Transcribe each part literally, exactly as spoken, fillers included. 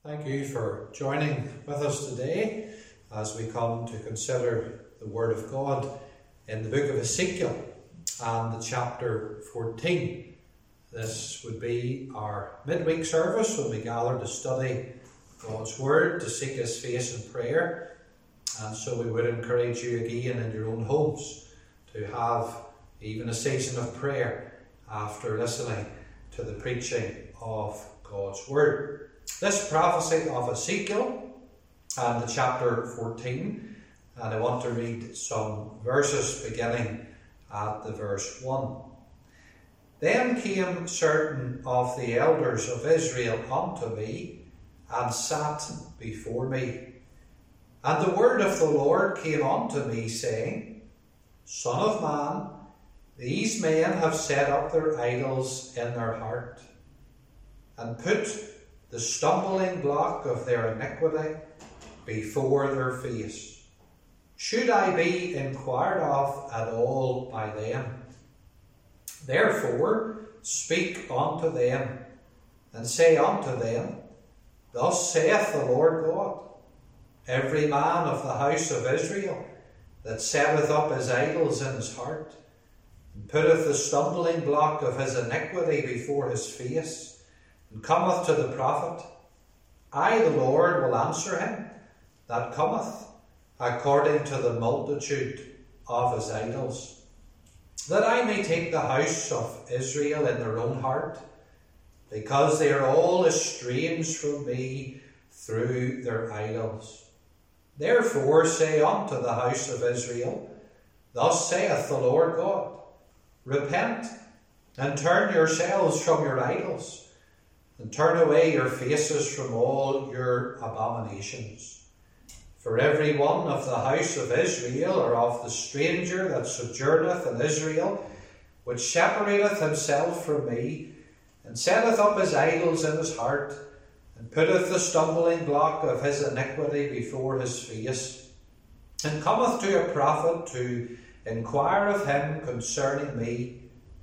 Thank you for joining with us today as we come to consider the Word of God in the book of Ezekiel and the chapter fourteen. This would be our midweek service when we gather to study God's Word, to seek His face in prayer. And so we would encourage you again in your own homes to have even a season of prayer after listening to the preaching of God's Word. This prophecy of Ezekiel and the chapter fourteen, and I want to read some verses beginning at the verse one. Then came certain of the elders of Israel unto me, and sat before me. And the word of the Lord came unto me, saying, Son of man, these men have set up their idols in their heart, and put the stumbling block of their iniquity before their face. Should I be inquired of at all by them? Therefore speak unto them, and say unto them, Thus saith the Lord God, Every man of the house of Israel that setteth up his idols in his heart, and putteth the stumbling block of his iniquity before his face, and cometh to the prophet, I, the Lord, will answer him that cometh according to the multitude of his idols, that I may take the house of Israel in their own heart, because they are all estranged from me through their idols. Therefore say unto the house of Israel, Thus saith the Lord God, Repent, and turn yourselves from your idols, and turn away your faces from all your abominations. For every one of the house of Israel, or of the stranger that sojourneth in Israel, which separateth himself from me, and setteth up his idols in his heart, and putteth the stumbling block of his iniquity before his face, and cometh to a prophet to inquire of him concerning me,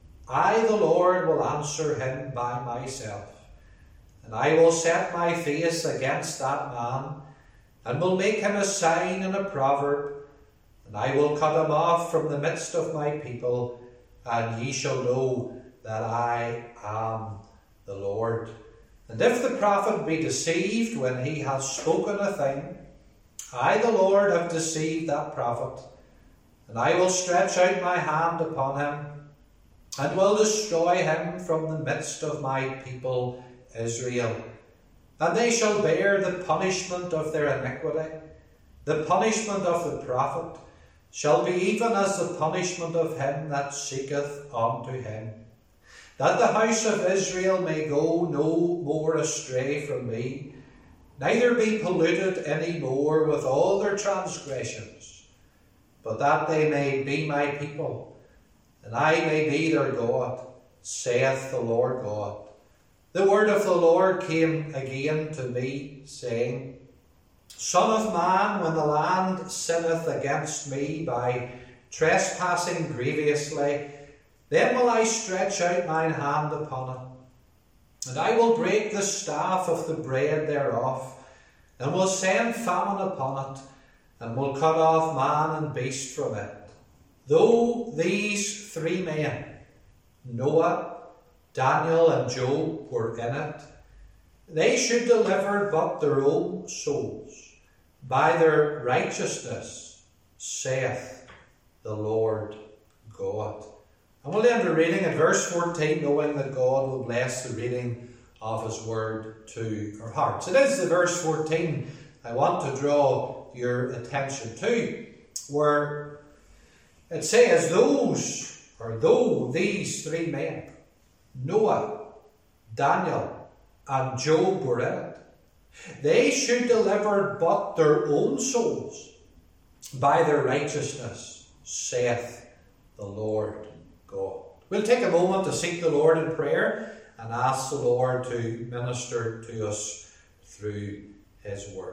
I, the Lord, will answer him by myself. And I will set my face against that man, and will make him a sign and a proverb, and I will cut him off from the midst of my people, and ye shall know that I am the Lord. And if the prophet be deceived when he has spoken a thing, I, the Lord, have deceived that prophet, and I will stretch out my hand upon him, and will destroy him from the midst of my people Israel. And they shall bear the punishment of their iniquity. The punishment of the prophet shall be even as the punishment of him that seeketh unto him, that the house of Israel may go no more astray from me, neither be polluted any more with all their transgressions, but that they may be my people, and I may be their God, saith the Lord God. The word of the Lord came again to me, saying, Son of man, when the land sinneth against me by trespassing grievously, then will I stretch out mine hand upon it, and I will break the staff of the bread thereof, and will send famine upon it, and will cut off man and beast from it. Though these three men, Noah, Daniel and Job, were in it, they should deliver but their own souls by their righteousness, saith the Lord God. And we'll end the reading at verse fourteen, knowing that God will bless the reading of His word to our hearts. It is the verse fourteen I want to draw your attention to, where it says, those, or though these three men, Noah, Daniel, and Job were in it, they should deliver but their own souls by their righteousness, saith the Lord God. We'll take a moment to seek the Lord in prayer and ask the Lord to minister to us through His word.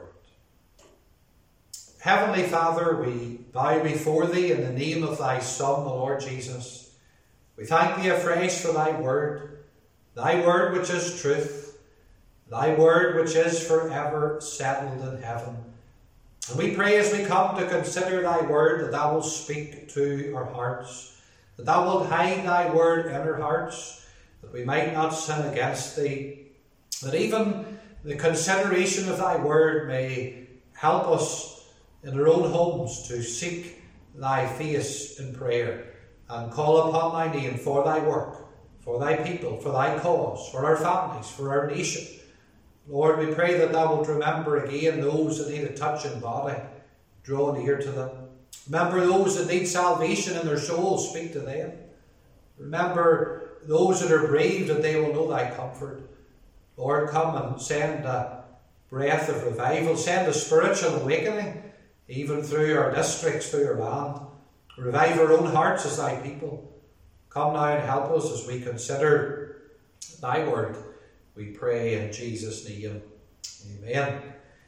Heavenly Father, we bow before Thee in the name of Thy Son, the Lord Jesus. We thank Thee afresh for Thy word, Thy word which is truth, thy word which is forever settled in heaven. And we pray as we come to consider thy word that thou wilt speak to our hearts, that thou wilt hide thy word in our hearts, that we might not sin against thee, that even the consideration of thy word may help us in our own homes to seek thy face in prayer and call upon thy name for thy work, for thy people, for thy cause, for our families, for our nation. Lord, we pray that thou wilt remember again those that need a touch in body. Draw near to them. Remember those that need salvation in their souls. Speak to them. Remember those that are bereaved, that they will know thy comfort. Lord, come and send a breath of revival. Send a spiritual awakening, even through our districts, through our land. Revive our own hearts as thy people. Come now and help us as we consider thy word. We pray in Jesus' name. Amen.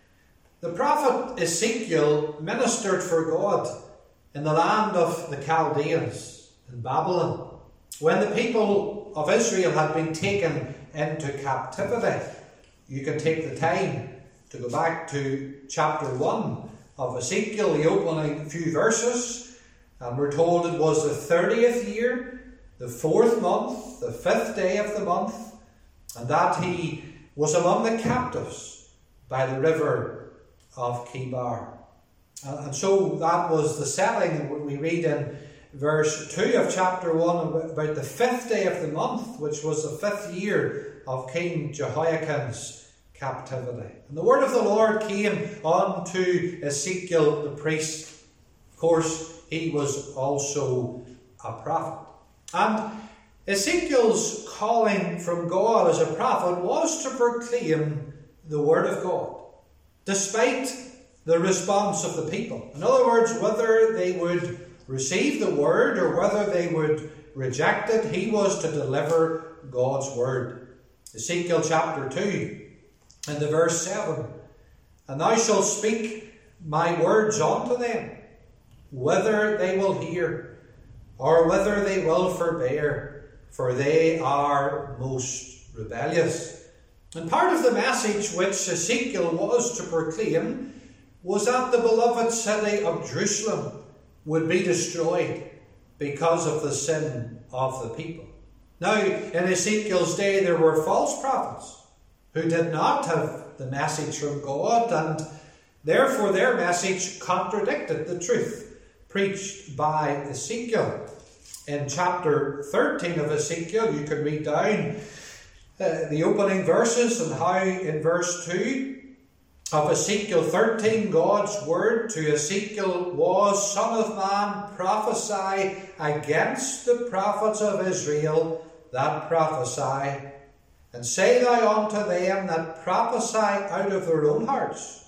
The prophet Ezekiel ministered for God in the land of the Chaldeans in Babylon, when the people of Israel had been taken into captivity. You can take the time to go back to chapter one of Ezekiel, the opening few verses, and we're told it was the thirtieth year, the fourth month, the fifth day of the month, and that he was among the captives by the river of Chebar. And, and so that was the setting. When we read in verse two of chapter one about the fifth day of the month, which was the fifth year of King Jehoiakim's captivity. And the word of the Lord came unto Ezekiel the priest. Of course, he was also a prophet. And Ezekiel's calling from God as a prophet was to proclaim the word of God, despite the response of the people. In other words, whether they would receive the word or whether they would reject it, he was to deliver God's word. Ezekiel chapter two and the verse seven. And thou shalt speak my words unto them, whether they will hear or whether they will forbear, for they are most rebellious. And part of the message which Ezekiel was to proclaim was that the beloved city of Jerusalem would be destroyed because of the sin of the people. Now, in Ezekiel's day, there were false prophets who did not have the message from God, and therefore their message contradicted the truth preached by Ezekiel. In chapter thirteen of Ezekiel, you can read down uh, the opening verses, and how in verse two of Ezekiel thirteen, God's word to Ezekiel was, Son of man, prophesy against the prophets of Israel that prophesy, and say thou unto them that prophesy out of their own hearts,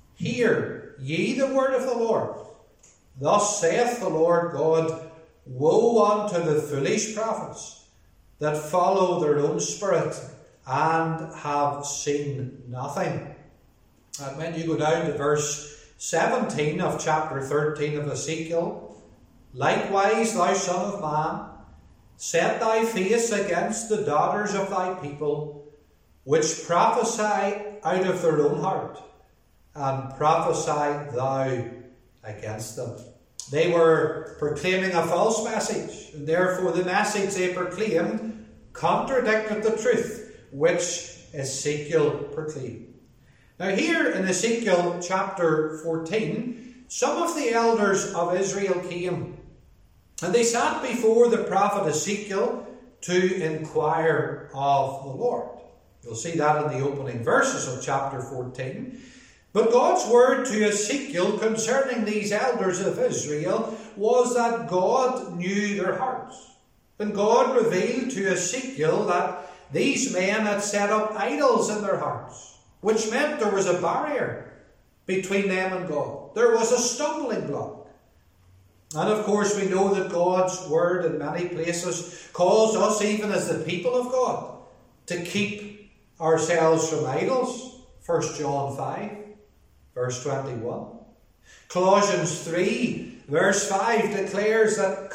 Hear ye the word of the Lord. Thus saith the Lord God, Woe unto the foolish prophets that follow their own spirit and have seen nothing. And when you go down to verse seventeen of chapter thirteen of Ezekiel, Likewise, thou son of man, set thy face against the daughters of thy people, which prophesy out of their own heart, and prophesy thou against them. They were proclaiming a false message, and therefore the message they proclaimed contradicted the truth which Ezekiel proclaimed. Now here in Ezekiel chapter fourteen, some of the elders of Israel came, and they sat before the prophet Ezekiel to inquire of the Lord. You'll see that in the opening verses of chapter fourteen. But God's word to Ezekiel concerning these elders of Israel was that God knew their hearts. And God revealed to Ezekiel that these men had set up idols in their hearts, which meant there was a barrier between them and God. There was a stumbling block. And of course we know that God's word in many places calls us, even as the people of God, to keep ourselves from idols. First John five. Verse twenty-one. Colossians three, verse five declares that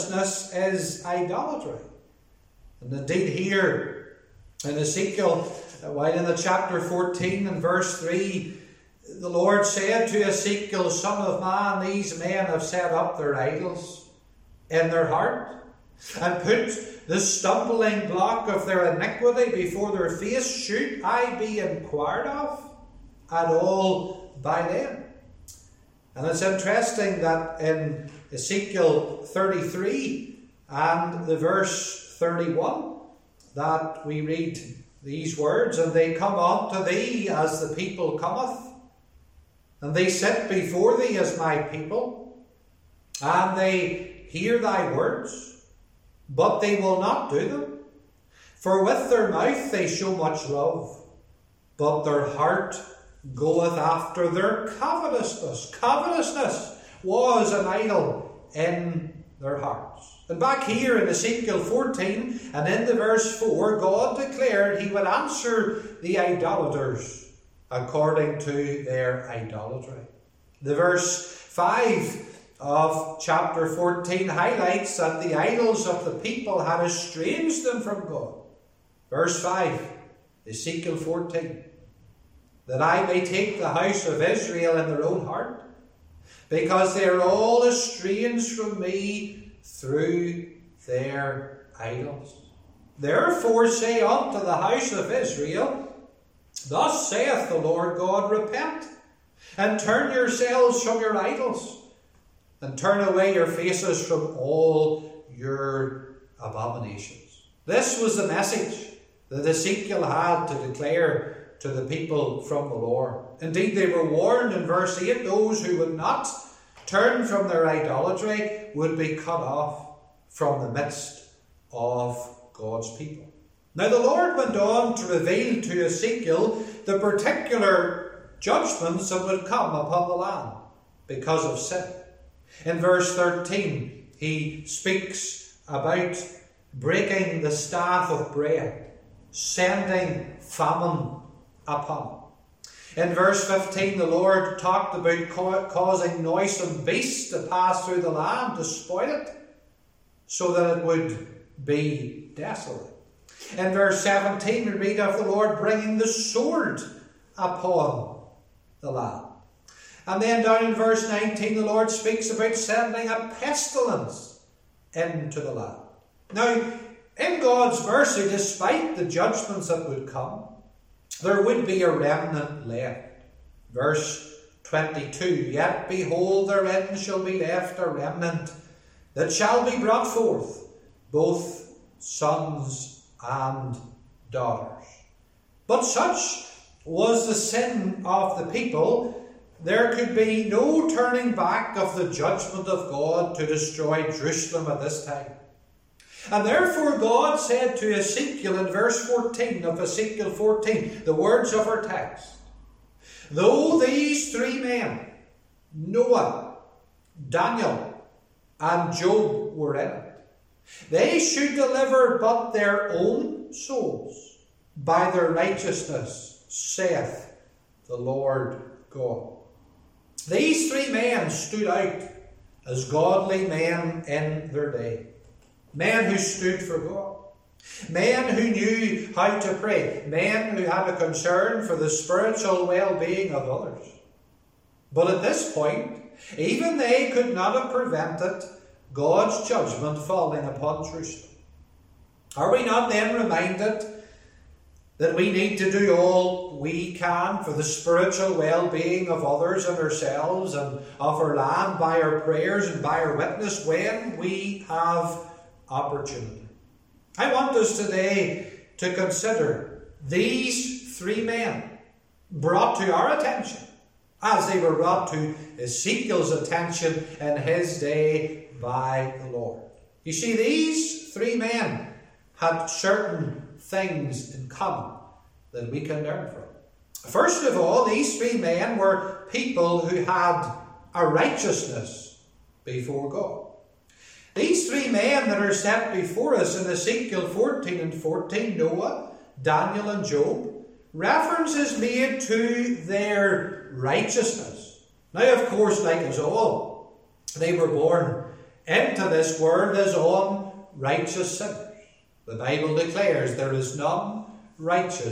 covetousness is idolatry. And indeed here in Ezekiel, while in the chapter fourteen and verse three, the Lord said to Ezekiel, Son of man, these men have set up their idols in their heart, and put the stumbling block of their iniquity before their face. Should I be inquired of at all by them? And it's interesting that in Ezekiel thirty-three and the verse thirty-one, that we read these words, And they come unto thee as the people cometh, and they sit before thee as my people, and they hear thy words, but they will not do them. For with their mouth they show much love, but their heart goeth after their covetousness. Covetousness was an idol in their hearts. And back here in Ezekiel fourteen and in the verse four, God declared he would answer the idolaters according to their idolatry. The verse five of chapter fourteen highlights that the idols of the people had estranged them from God. Verse five, Ezekiel fourteen, that I may take the house of Israel in their own heart, because they are all estranged from me through their idols. Therefore say unto the house of Israel, Thus saith the Lord God, Repent, and turn yourselves from your idols, and turn away your faces from all your abominations. This was the message that Ezekiel had to declare to the people from the Lord. Indeed, they were warned in verse eight, those who would not turn from their idolatry would be cut off from the midst of God's people. Now the Lord went on to reveal to Ezekiel the particular judgments that would come upon the land because of sin. In verse thirteen, he speaks about breaking the staff of bread, sending famine upon it. In verse fifteen, the Lord talked about ca- causing noisome beasts to pass through the land to spoil it, so that it would be desolate. In verse seventeen, we read of the Lord bringing the sword upon the land. And then down in verse nineteen, the Lord speaks about sending a pestilence into the land. Now, in God's mercy, despite the judgments that would come, there would be a remnant left. Verse twenty-two, Yet behold, therein shall be left a remnant that shall be brought forth, both sons and daughters. But such was the sin of the people, there could be no turning back of the judgment of God to destroy Jerusalem at this time. And therefore God said to Ezekiel in verse fourteen of Ezekiel fourteen, the words of our text, Though these three men, Noah, Daniel, and Job were in it, they should deliver but their own souls by their righteousness, saith the Lord God. These three men stood out as godly men in their day. Men who stood for God. Men who knew how to pray. Men who had a concern for the spiritual well-being of others. But at this point, even they could not have prevented God's judgment falling upon Jerusalem. Are we not then reminded that we need to do all we can for the spiritual well-being of others and ourselves and of our land by our prayers and by our witness when we have opportunity? I want us today to consider these three men brought to our attention as they were brought to Ezekiel's attention in his day by the Lord. You see, these three men had certain things in common that we can learn from. First of all, these three men were people who had a righteousness before God. These three men that are set before us in Ezekiel fourteen and fourteen, Noah, Daniel and Job, reference is made to their righteousness. Now, of course, like us all, they were born into this world as unrighteous sinners. The Bible declares there is none righteous,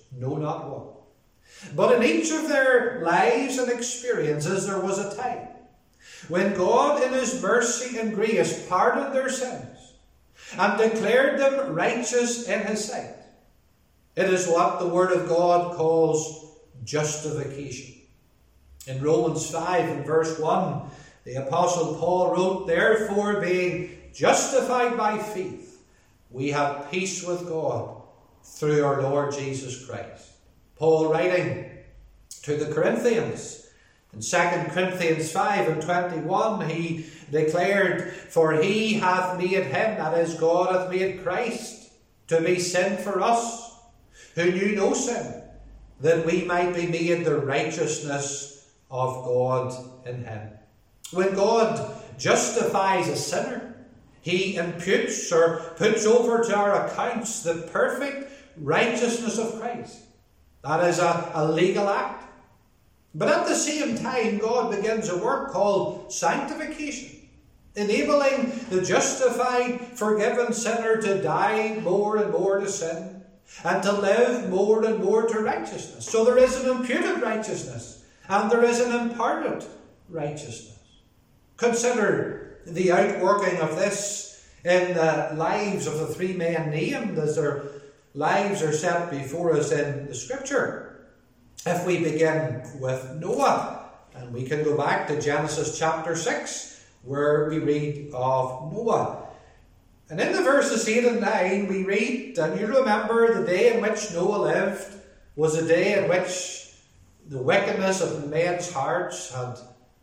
no, not one. But in each of their lives and experiences there was a time when God in his mercy and grace pardoned their sins and declared them righteous in his sight. It is what the Word of God calls justification. In Romans five and verse one, the Apostle Paul wrote, "Therefore, being justified by faith, we have peace with God through our Lord Jesus Christ." Paul writing to the Corinthians, in Second Corinthians five and twenty-one, he declared, "For he hath made him," that is, God hath made Christ, "to be sin for us, who knew no sin, that we might be made the righteousness of God in him." When God justifies a sinner, he imputes or puts over to our accounts the perfect righteousness of Christ. That is a, a legal act. But at the same time, God begins a work called sanctification, enabling the justified, forgiven sinner to die more and more to sin and to live more and more to righteousness. So there is an imputed righteousness and there is an imparted righteousness. Consider the outworking of this in the lives of the three men named as their lives are set before us in the Scripture. If we begin with Noah, and we can go back to Genesis chapter six, where we read of Noah. And in the verses eight and nine we read, and you remember the day in which Noah lived was a day in which the wickedness of men's hearts had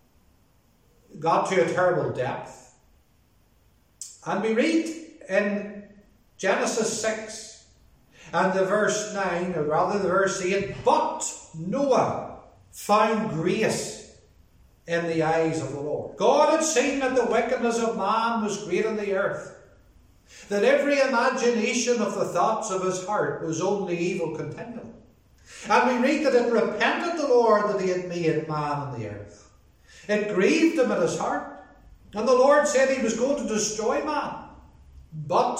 got to a terrible depth. And we read in Genesis six and the verse nine, or rather the verse eight, "But Noah found grace in the eyes of the Lord." God had seen that the wickedness of man was great in the earth, that every imagination of the thoughts of his heart was only evil continually. And we read that it repented the Lord that he had made man in the earth. It grieved him at his heart. And the Lord said he was going to destroy man. But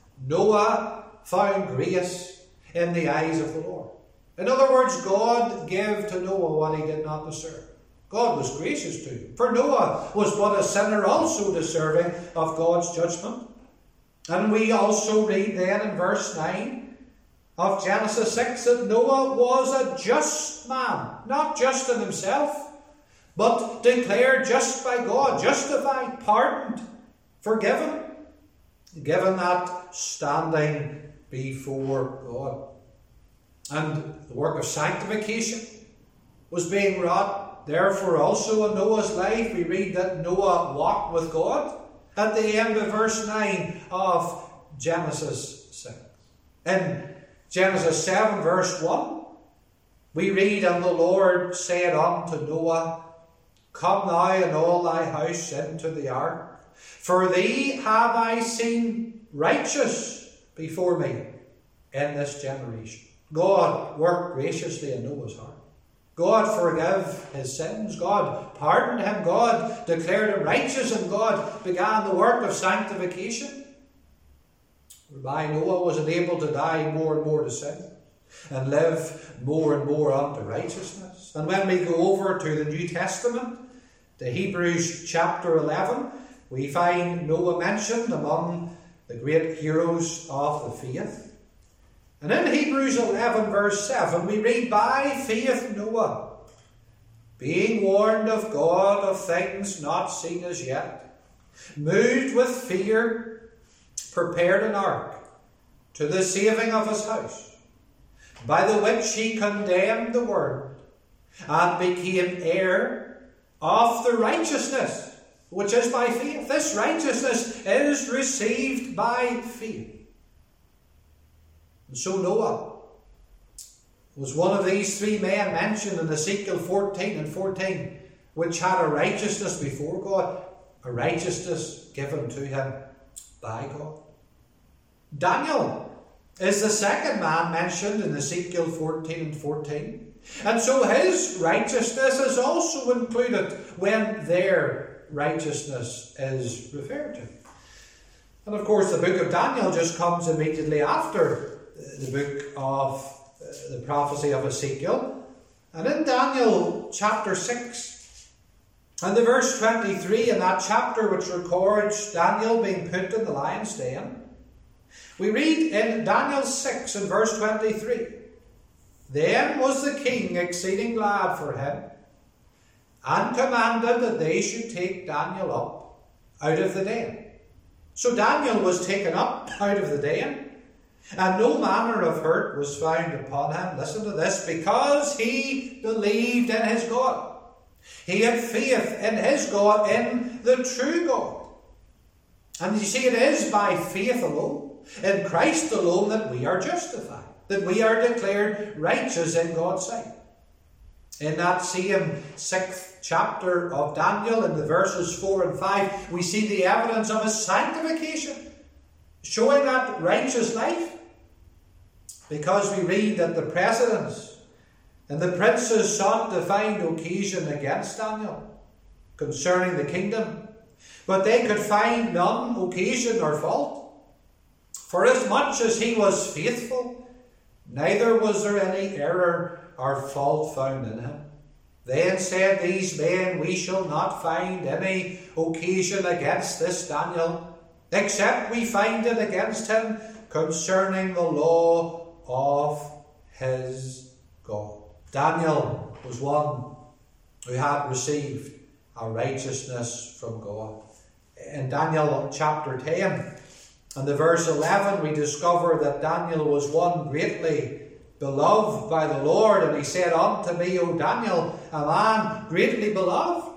Noah found grace in the eyes of the Lord. In other words, God gave to Noah what he did not deserve. God was gracious to him. For Noah was but a sinner also deserving of God's judgment. And we also read then in verse nine of Genesis six that Noah was a just man, not just in himself, but declared just by God, justified, pardoned, forgiven, given that standing before God. And the work of sanctification was being wrought. Therefore also in Noah's life we read that Noah walked with God at the end of verse nine of Genesis six. In Genesis seven verse one we read, "And the Lord said unto Noah, Come now and all thy house into the ark, for thee have I seen righteous before me in this generation." God worked graciously in Noah's heart. God forgave his sins. God pardoned him. God declared him righteous, and God began the work of sanctification, whereby Noah was enabled to die more and more to sin and live more and more unto righteousness. And when we go over to the New Testament, to Hebrews chapter eleven, we find Noah mentioned among the great heroes of the faith. And in Hebrews eleven verse seven we read, "By faith Noah, being warned of God of things not seen as yet, moved with fear, prepared an ark to the saving of his house, by the which he condemned the world, and became heir of the righteousness which is by faith." This righteousness is received by faith. And so Noah was one of these three men mentioned in Ezekiel fourteen and fourteen, which had a righteousness before God, a righteousness given to him by God. Daniel is the second man mentioned in Ezekiel fourteen and fourteen. And so his righteousness is also included when their righteousness is referred to. And of course the book of Daniel just comes immediately after the book of the prophecy of Ezekiel. And in Daniel chapter six, and the verse twenty-three, in that chapter which records Daniel being put in the lion's den, we read in Daniel six and verse twenty-three, "Then was the king exceeding glad for him, and commanded that they should take Daniel up out of the den." So Daniel was taken up out of the den, and no manner of hurt was found upon him. Listen to this. Because he believed in his God. He had faith in his God, in the true God. And you see, it is by faith alone, in Christ alone, that we are justified, that we are declared righteous in God's sight. In that same sixth chapter of Daniel, in the verses four and five, we see the evidence of his sanctification, showing that righteous life. Because we read that the presidents and the princes sought to find occasion against Daniel concerning the kingdom, but they could find none occasion or fault. For as much as he was faithful, neither was there any error or fault found in him. Then said these men, "We shall not find any occasion against this Daniel, except we find it against him concerning the law of his God." Daniel was one who had received a righteousness from God. In Daniel chapter ten and the verse eleven, we discover that Daniel was one greatly beloved by the Lord, and he said, "Unto me, O Daniel, a man greatly beloved."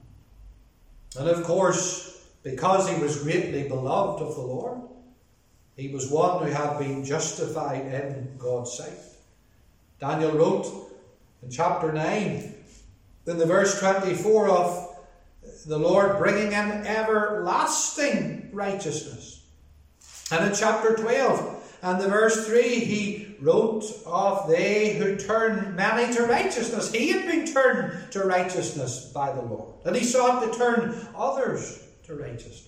And of course, because he was greatly beloved of the Lord, he was one who had been justified in God's sight. Daniel wrote in chapter nine, in the verse twenty-four, of the Lord bringing in everlasting righteousness. And in chapter twelve, and the verse three, he wrote of they who turn many to righteousness. He had been turned to righteousness by the Lord, and he sought to turn others to righteousness.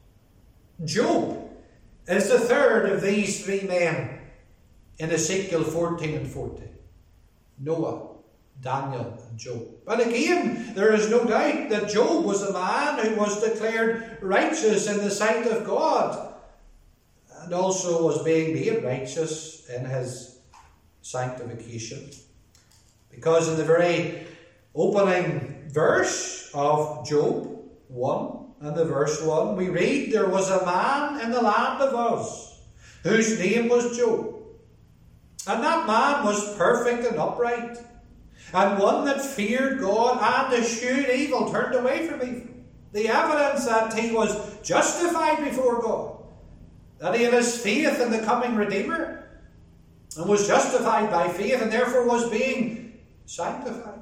Job is the third of these three men in Ezekiel fourteen and fourteen. Noah, Daniel, and Job. But again, there is no doubt that Job was a man who was declared righteous in the sight of God, and also was being made righteous in his sanctification. Because in the very opening verse of Job one, and the verse one, we read, "There was a man in the land of Uz, whose name was Job. And that man was perfect and upright, and one that feared God and eschewed evil," turned away from evil. The evidence that he was justified before God, that he had his faith in the coming Redeemer, and was justified by faith, and therefore was being sanctified.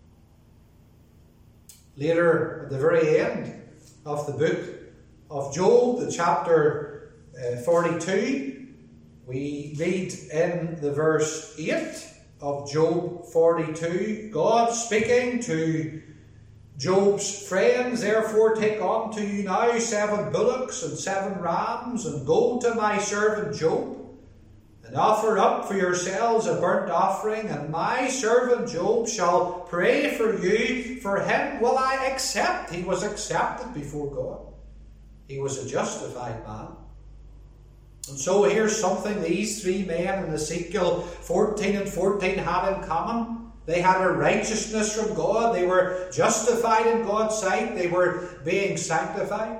Later, at the very end of the book of Job, the chapter uh, forty-two, we read in the verse eight of Job forty-two, God speaking to Job's friends, "Therefore take unto you now seven bullocks and seven rams, and go to my servant Job, and offer up for yourselves a burnt offering, and my servant Job shall pray for you. For him will I accept." He was accepted before God. He was a justified man. And so here's something these three men in Ezekiel fourteen and fourteen had in common. They had a righteousness from God. They were justified in God's sight. They were being sanctified.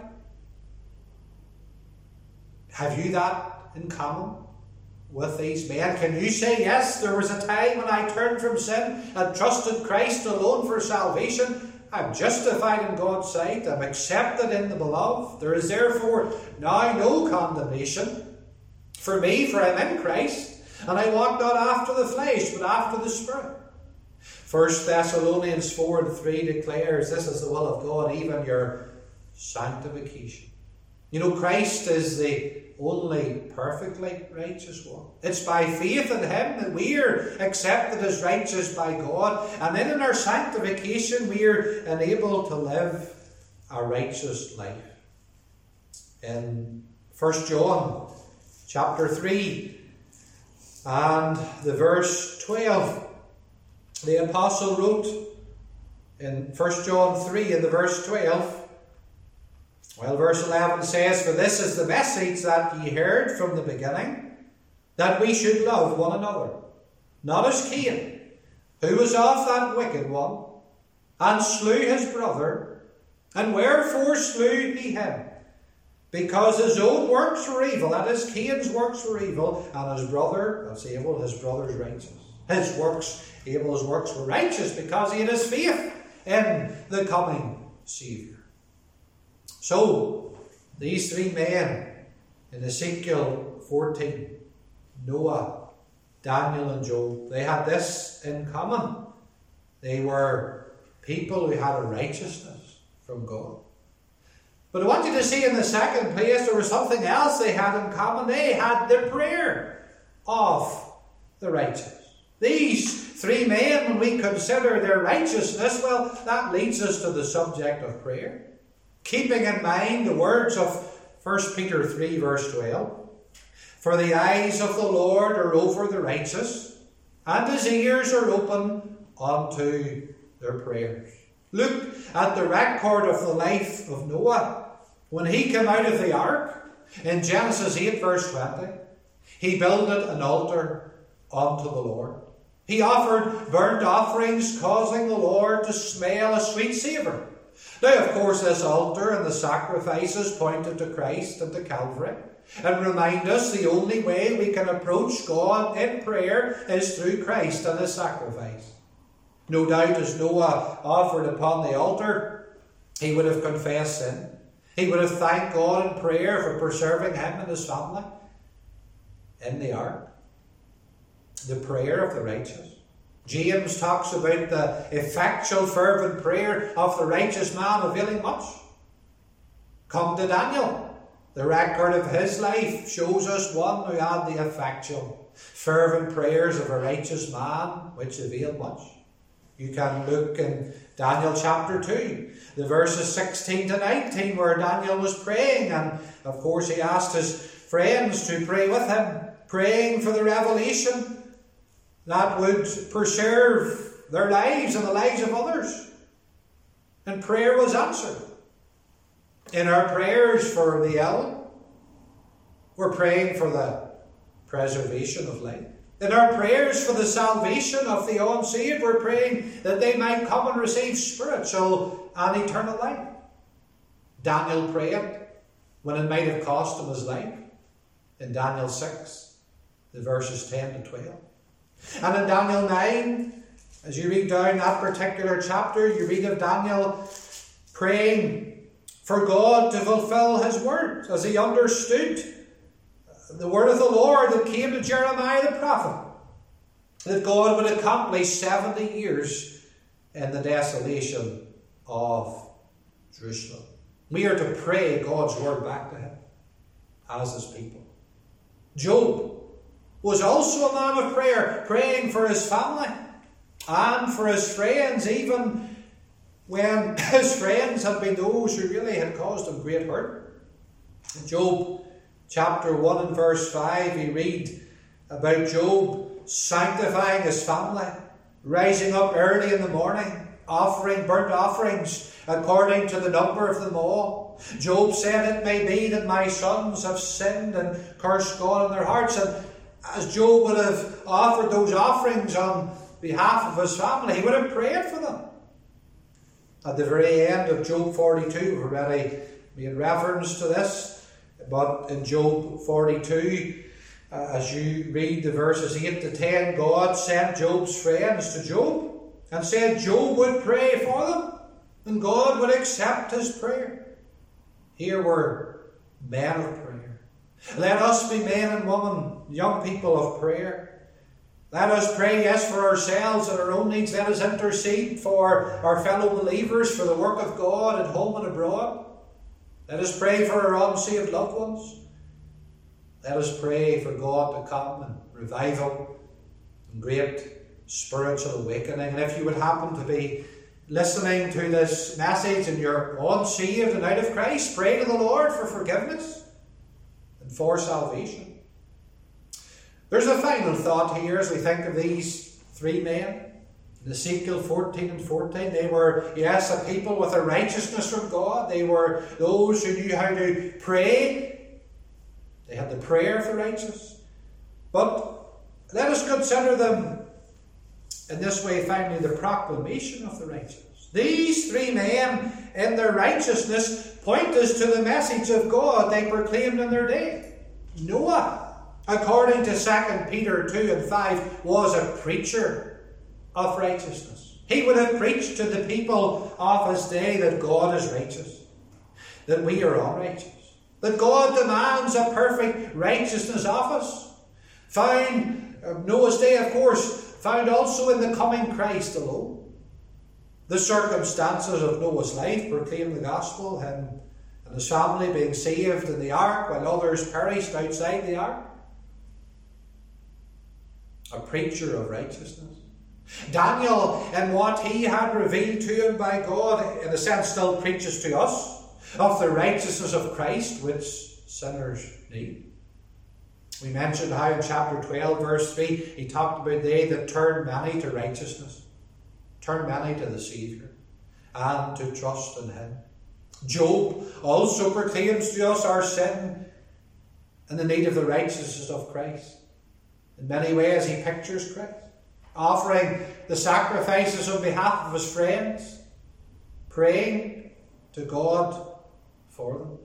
Have you that in common with these men? Can you say, "Yes, there was a time when I turned from sin and trusted Christ alone for salvation. I'm justified in God's sight. I'm accepted in the beloved. There is therefore now no condemnation for me, for I'm in Christ, and I walk not after the flesh, but after the Spirit." First Thessalonians four and three declares this is the will of God, even your sanctification. You know, Christ is the only perfectly righteous one. It's by faith in him that we are accepted as righteous by God, and then in our sanctification we are enabled to live a righteous life. In First John chapter three and the verse twelve, the apostle wrote in First John three in the verse twelve, well, verse eleven says, "For this is the message that ye heard from the beginning, that we should love one another, not as Cain, who was of that wicked one, and slew his brother. And wherefore slew he him? Because his own works were evil, that is, Cain's works were evil, and his brother, that's Abel, his brother's righteous. His works, Abel's works were righteous, because he had his faith in the coming Saviour." So, these three men in Ezekiel fourteen, Noah, Daniel and Job, they had this in common. They were people who had a righteousness from God. But I want you to see in the second place, there was something else they had in common. They had the prayer of the righteous. These three men, when we consider their righteousness, well, that leads us to the subject of prayer. Keeping in mind the words of First Peter three verse twelve, "For the eyes of the Lord are over the righteous, and his ears are open unto their prayers." Look at the record of the life of Noah. When he came out of the ark, in Genesis eight verse twenty, he builded an altar unto the Lord. He offered burnt offerings, causing the Lord to smell a sweet savour. Now, of course, this altar and the sacrifices pointed to Christ and to Calvary, and remind us the only way we can approach God in prayer is through Christ and his sacrifice. No doubt, as Noah offered upon the altar, he would have confessed sin. He would have thanked God in prayer for preserving him and his family in the ark. The prayer of the righteous. James talks about the effectual fervent prayer of the righteous man availing much. Come to Daniel. The record of his life shows us one who had the effectual fervent prayers of a righteous man which availed much. You can look in Daniel chapter two, the verses sixteen to nineteen, where Daniel was praying, and of course he asked his friends to pray with him, praying for the revelation that would preserve their lives and the lives of others. And prayer was answered. In our prayers for the ill, we're praying for the preservation of life. In our prayers for the salvation of the unsaved, we're praying that they might come and receive spiritual and eternal life. Daniel prayed when it might have cost him his life. In Daniel six, the verses ten to twelve. And in Daniel nine, as you read down that particular chapter, you read of Daniel praying for God to fulfill his word, as he understood the word of the Lord that came to Jeremiah the prophet, that God would accomplish seventy years in the desolation of Jerusalem. We are to pray God's word back to him as his people. Job was also a man of prayer, praying for his family and for his friends, even when his friends had been those who really had caused him great hurt. In Job chapter one and verse five, we read about Job sanctifying his family, rising up early in the morning, offering burnt offerings according to the number of them all. Job said, "It may be that my sons have sinned and cursed God in their hearts." And as Job would have offered those offerings on behalf of his family, he would have prayed for them. At the very end of Job forty-two, we've already made reference to this, but in Job forty-two, uh, as you read the verses eight to ten, God sent Job's friends to Job and said Job would pray for them and God would accept his prayer. Here were men of prayer. Let us be men and women, young people of prayer. Let us pray, yes, for ourselves and our own needs. Let us intercede for our fellow believers, for the work of God at home and abroad. Let us pray for our unsaved loved ones. Let us pray for God to come and revival and great spiritual awakening. And if you would happen to be listening to this message and you're unsaved and out of Christ, pray to the Lord for forgiveness for salvation. There's a final thought here as we think of these three men. In Ezekiel fourteen and fourteen, they were, yes, a people with a righteousness from God. They were those who knew how to pray. They had the prayer of the righteous. But let us consider them in this way, finally, the proclamation of the righteous. These three men, in their righteousness, point us to the message of God they proclaimed in their day. Noah, according to Second Peter two and five, was a preacher of righteousness. He would have preached to the people of his day that God is righteous, that we are unrighteous, that God demands a perfect righteousness of us. Found, uh, Noah's day, of course, found also in the coming Christ alone. The circumstances of Noah's life proclaim the gospel, him and his family being saved in the ark while others perished outside the ark. A preacher of righteousness. Daniel, in what he had revealed to him by God, in a sense still preaches to us of the righteousness of Christ, which sinners need. We mentioned how in chapter twelve, verse three, he talked about they that turn many to righteousness, turn many to the Saviour, and to trust in him. Job also proclaims to us our sin and the need of the righteousness of Christ. In many ways he pictures Christ, offering the sacrifices on behalf of his friends, praying to God for them.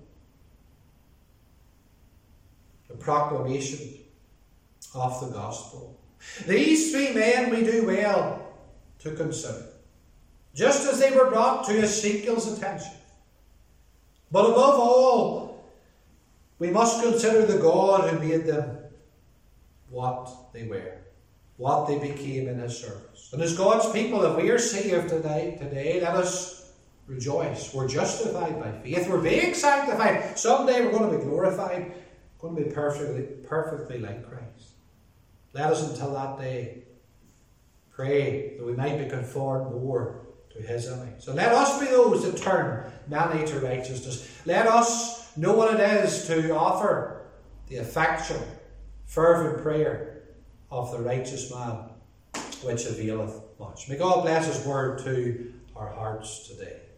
The proclamation of the gospel. These three men we do well to consider, just as they were brought to Ezekiel's attention. But above all, we must consider the God who made them what they were, what they became in his service. And as God's people, if we are saved today, today, let us rejoice. We're justified by faith. We're being sanctified. Someday we're going to be glorified, going to be perfectly, perfectly like Christ. Let us until that day pray that we might be conformed more to his image. So let us be those that turn many to righteousness. Let us know what it is to offer the effectual, fervent prayer of the righteous man, which availeth much. May God bless his word to our hearts today.